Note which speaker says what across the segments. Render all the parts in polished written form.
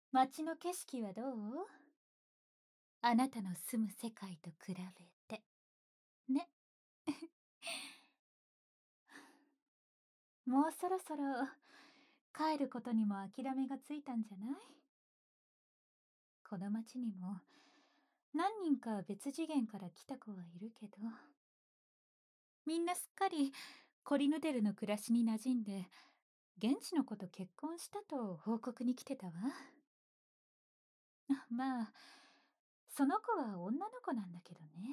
Speaker 1: 街の景色はどう？あなたの住む世界と比べて。ね。もうそろそろ帰ることにも諦めがついたんじゃない？この街にも何人か別次元から来た子はいるけど、みんなすっかりコリヌデルの暮らしに馴染んで、現地の子と結婚したと報告に来てたわ。まあ、その子は女の子なんだけどね。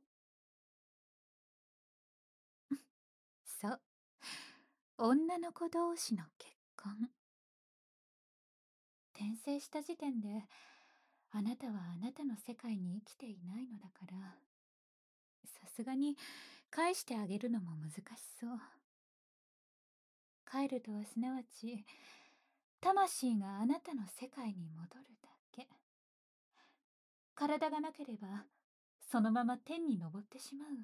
Speaker 1: そう、女の子同士の結婚。転生した時点で、あなたはあなたの世界に生きていないのだから、さすがに返してあげるのも難しそう。帰るとはすなわち、魂があなたの世界に戻るだけ。体がなければ、そのまま天に昇ってしまう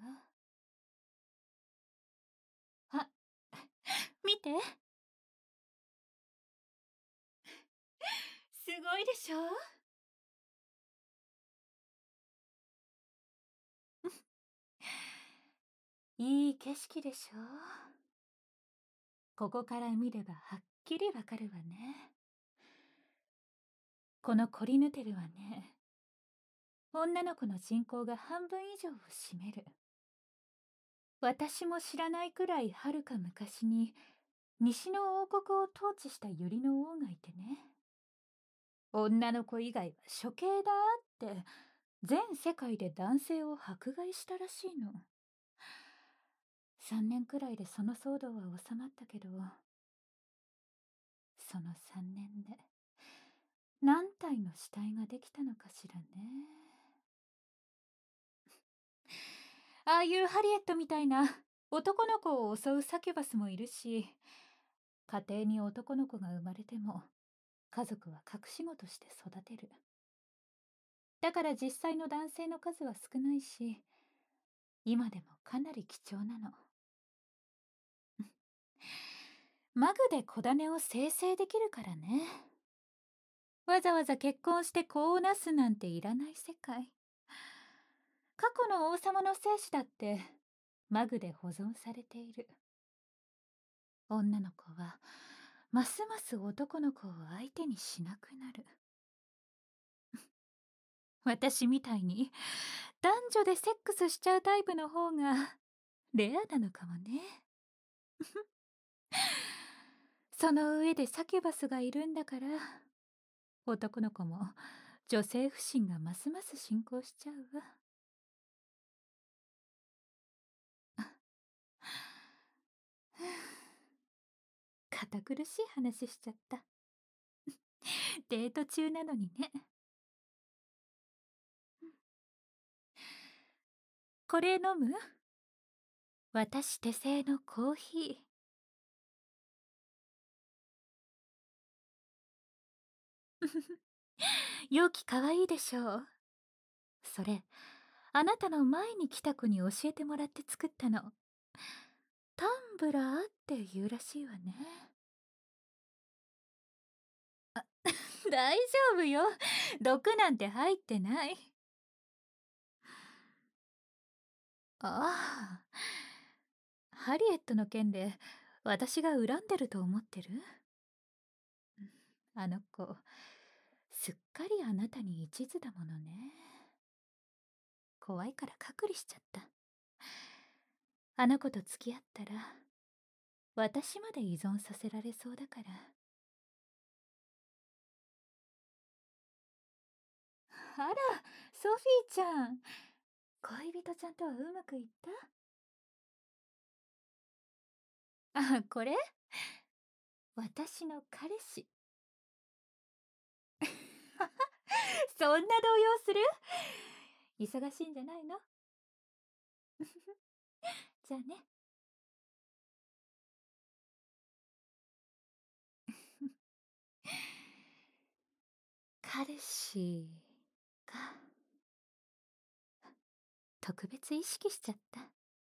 Speaker 1: わ。あ、見て。すごいでしょ？いい景色でしょ？ここから見ればはっきりわかるわね。このコリヌテルはね、女の子の人口が半分以上を占める。私も知らないくらいはるか昔に西の王国を統治した百合の王がいてね、女の子以外は処刑だって全世界で男性を迫害したらしいの。3年くらいでその騒動は収まったけど、その3年で何体の死体ができたのかしらね。ああいうハリエットみたいな男の子を襲うサキュバスもいるし、家庭に男の子が生まれても家族は隠し子として育てる。だから実際の男性の数は少ないし、今でもかなり貴重なの。マグで子種を生成できるからね。わざわざ結婚して子をなすなんていらない世界。過去の王様の精子だってマグで保存されている。女の子はますます男の子を相手にしなくなる。私みたいに男女でセックスしちゃうタイプの方がレアなのかもね。その上でサキュバスがいるんだから、男の子も女性不信がますます進行しちゃうわ。堅苦しい話しちゃった。デート中なのにね。これ飲む？私手製のコーヒー。容器かわいいでしょう？それ、あなたの前に来た子に教えてもらって作ったの。タンブラーって言うらしいわね。大丈夫よ。毒なんて入ってない。ああ、ハリエットの件で私が恨んでると思ってる？あの子、すっかりあなたに一途だものね。怖いから隔離しちゃった。あの子と付き合ったら、私まで依存させられそうだから。あら、ソフィーちゃん。恋人ちゃんとはうまくいった？あ、これ私の彼氏。そんな動揺する？忙しいんじゃないの？じゃあね。彼氏が特別意識しちゃった。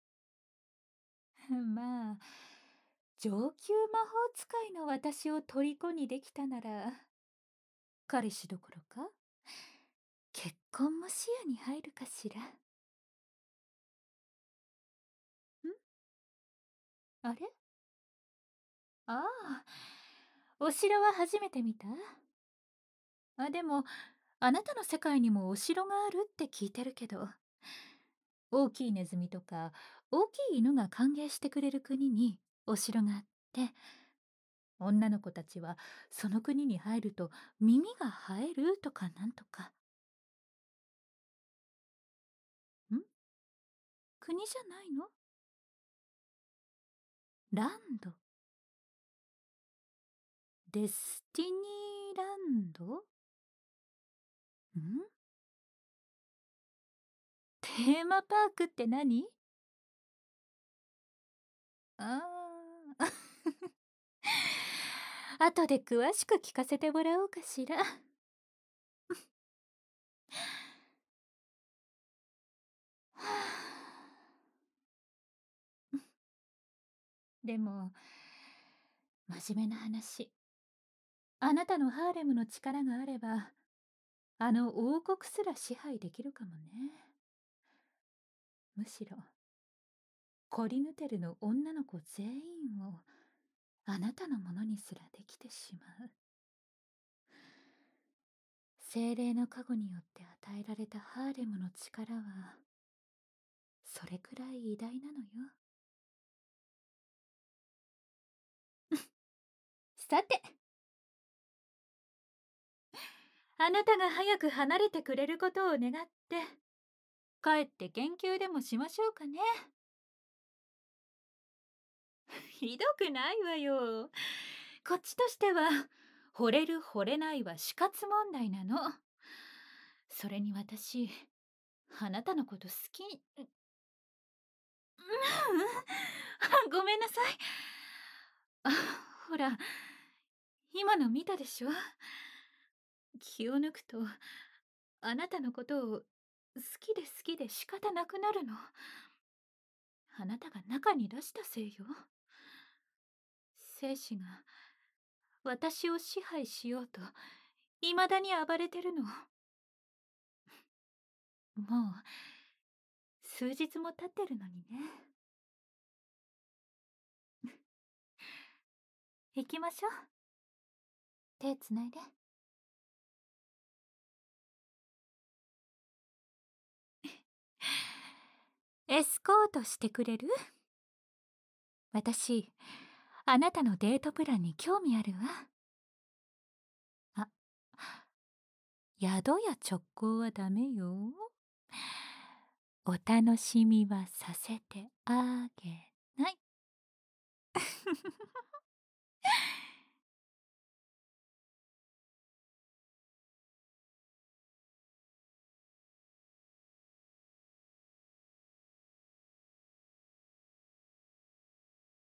Speaker 1: まあ、上級魔法使いの私を虜にできたなら彼氏どころか結婚も視野に入るかしら。ん、あれ、ああ、お城は初めて見た？あ、でも、あなたの世界にもお城があるって聞いてるけど、大きいネズミとか、大きい犬が歓迎してくれる国にお城があって、女の子たちはその国に入ると耳が生えるとかなんとか。ん、国じゃないの？ランド。デスティニーランド？ん、テーマパークって何？ああー後で詳しく聞かせてもらおうかしら。はあ、でも真面目な話、あなたのハーレムの力があればあの王国すら支配できるかもね。むしろコリヌテルの女の子全員をあなたのものにすらできてしまう。精霊の加護によって与えられたハーレムの力はそれくらい偉大なのよ。さて、あなたが早く離れてくれることを願って帰って研究でもしましょうかね。ひどくないわよ。こっちとしては惚れる惚れないは死活問題なの。それに私、あなたのこと好き。ごめんなさい。あ、ほら、今の見たでしょ。気を抜くとあなたのことを好きで好きで仕方なくなるの。あなたが中に出したせいよ。生死が私を支配しようと未だに暴れてるの。もう数日も経ってるのにね。行きましょう。手つないで。エスコートしてくれる？私、あなたのデートプランに興味あるわ。あ、宿や直行はダメよ。お楽しみはさせてあげない。